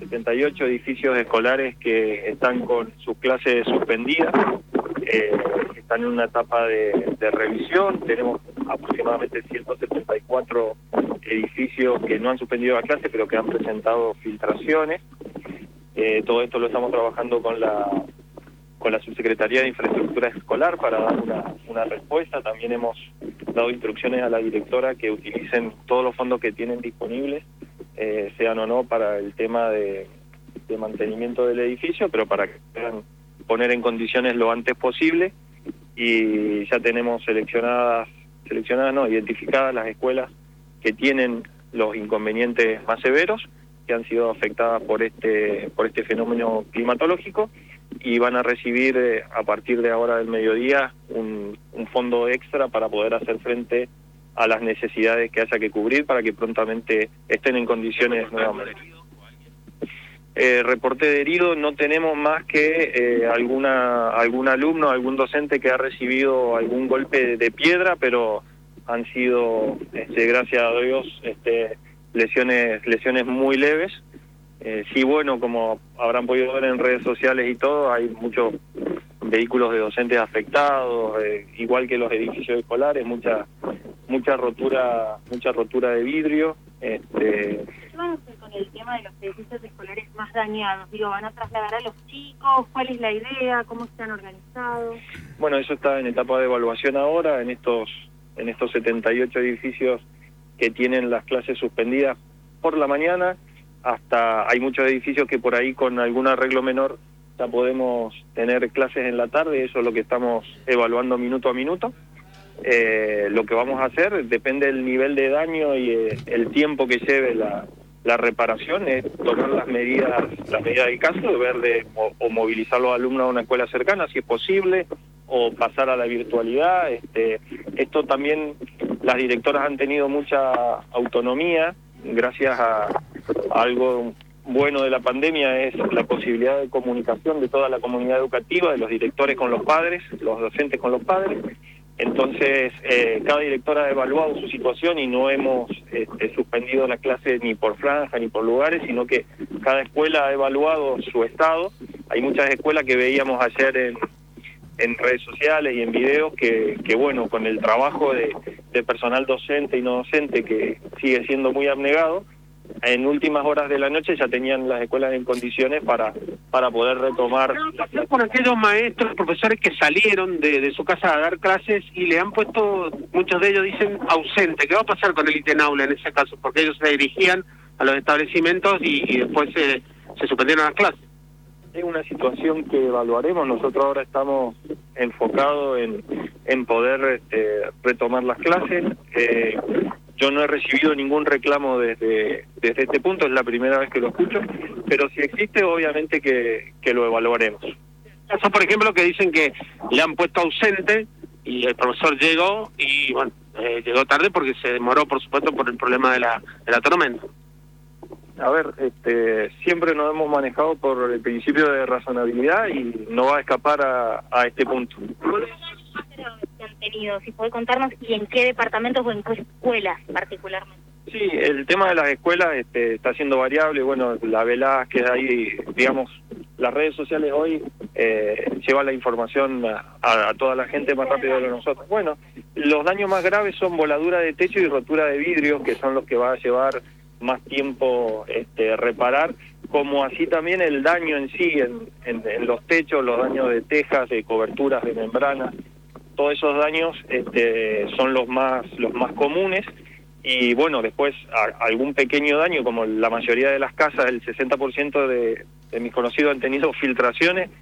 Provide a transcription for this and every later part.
78 edificios escolares que están con sus clases suspendidas, están en una etapa de revisión. Tenemos aproximadamente 174 edificios que no han suspendido la clase, pero que han presentado filtraciones. Todo esto lo estamos trabajando con la Subsecretaría de Infraestructura Escolar para dar una respuesta. También hemos dado instrucciones a la directora que utilicen todos los fondos que tienen disponibles, sean o no para el tema de mantenimiento del edificio, pero para que puedan poner en condiciones lo antes posible. Y ya tenemos identificadas las escuelas que tienen los inconvenientes más severos, que han sido afectadas por este fenómeno climatológico, y van a recibir a partir de ahora del mediodía un fondo extra para poder hacer frente a las necesidades que haya que cubrir para que prontamente estén en condiciones nuevamente. Reporte de herido no tenemos más que algún alumno, algún docente que ha recibido algún golpe de piedra, pero han sido, gracias a Dios, lesiones muy leves. Sí, bueno, como habrán podido ver en redes sociales y todo, hay muchos vehículos de docentes afectados, igual que los edificios escolares, mucha rotura de vidrio. ¿Qué van a hacer con el tema de los edificios escolares más dañados? Digo, ¿van a trasladar a los chicos? ¿Cuál es la idea? ¿Cómo están organizados? Bueno, eso está en etapa de evaluación ahora, en estos 78 edificios que tienen las clases suspendidas por la mañana. Hasta hay muchos edificios que por ahí con algún arreglo menor ya podemos tener clases en la tarde. Eso es lo que estamos evaluando minuto a minuto. Lo que vamos a hacer depende del nivel de daño y el tiempo que lleve la reparación, es tomar las medidas del caso, ver o movilizar a los alumnos a una escuela cercana si es posible, o pasar a la virtualidad. Esto también, las directoras han tenido mucha autonomía gracias a algo bueno de la pandemia, es la posibilidad de comunicación de toda la comunidad educativa, de los directores con los padres, los docentes con los padres. Entonces, cada directora ha evaluado su situación y no hemos suspendido la clase ni por franja ni por lugares, sino que cada escuela ha evaluado su estado. Hay muchas escuelas que veíamos ayer en redes sociales y en videos que bueno, con el trabajo de personal docente y no docente, que sigue siendo muy abnegado, en últimas horas de la noche ya tenían las escuelas en condiciones para poder retomar. Con aquellos maestros, profesores que salieron de su casa a dar clases y le han puesto, muchos de ellos dicen ausente. ¿Qué va a pasar con el ITENAULA en ese caso? Porque ellos se dirigían a los establecimientos y después se suspendieron las clases. Es una situación que evaluaremos. Nosotros ahora estamos enfocados en poder retomar las clases. Yo no he recibido ningún reclamo desde este punto, es la primera vez que lo escucho, pero si existe, obviamente que lo evaluaremos. Caso, por ejemplo, que dicen que le han puesto ausente y el profesor llegó y bueno, llegó tarde porque se demoró, por supuesto, por el problema de la tormenta. A ver, siempre nos hemos manejado por el principio de razonabilidad y no va a escapar a este punto. ¿Qué han tenido? Si puede contarnos, y en qué departamentos o en qué escuelas particularmente. Sí, el tema de las escuelas está siendo variable. Bueno, la Velázquez, ahí, digamos, las redes sociales hoy llevan la información a toda la gente más rápido de nosotros. Bueno, los daños más graves son voladura de techo y rotura de vidrio, que son los que va a llevar más tiempo reparar, como así también el daño en sí, en los techos, los daños de tejas, de coberturas, de membranas. Todos esos daños son los más comunes. Y bueno, después algún pequeño daño, como la mayoría de las casas, el 60% de mis conocidos han tenido filtraciones,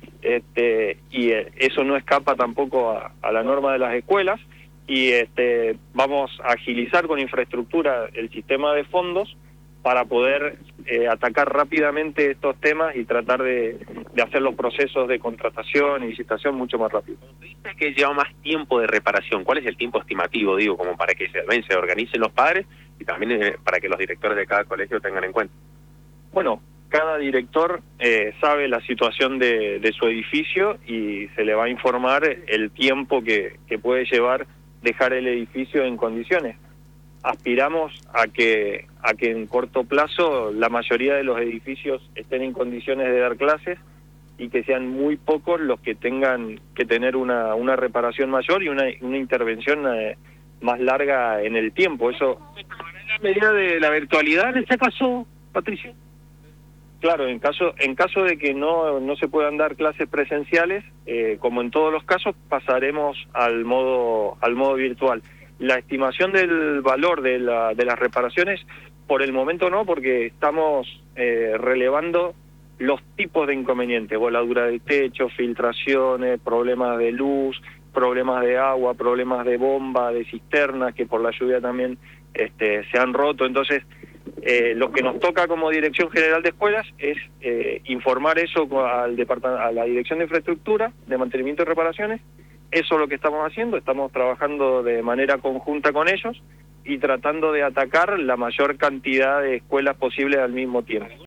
y eso no escapa tampoco a la norma de las escuelas. Y vamos a agilizar con infraestructura el sistema de fondos para poder atacar rápidamente estos temas y tratar de hacer los procesos de contratación y licitación mucho más rápido. Dice que lleva más tiempo de reparación. ¿Cuál es el tiempo estimativo, digo, como para que se organicen los padres y también para que los directores de cada colegio tengan en cuenta? Bueno, cada director sabe la situación de su edificio y se le va a informar el tiempo que puede llevar dejar el edificio en condiciones. Aspiramos a que a que en corto plazo la mayoría de los edificios estén en condiciones de dar clases y que sean muy pocos los que tengan que tener una reparación mayor y una intervención más larga en el tiempo. Eso, ¿La medida de la virtualidad en este caso, Patricio? claro, en caso de que no se puedan dar clases presenciales, como en todos los casos, pasaremos al modo virtual. La estimación del valor de las reparaciones, por el momento no, porque estamos relevando los tipos de inconvenientes: voladura del techo, filtraciones, problemas de luz, problemas de agua, problemas de bomba, de cisternas que por la lluvia también se han roto. Entonces, lo que nos toca como Dirección General de Escuelas es informar eso a la Dirección de Infraestructura, de Mantenimiento y Reparaciones. Eso es lo que estamos haciendo, estamos trabajando de manera conjunta con ellos y tratando de atacar la mayor cantidad de escuelas posibles al mismo tiempo.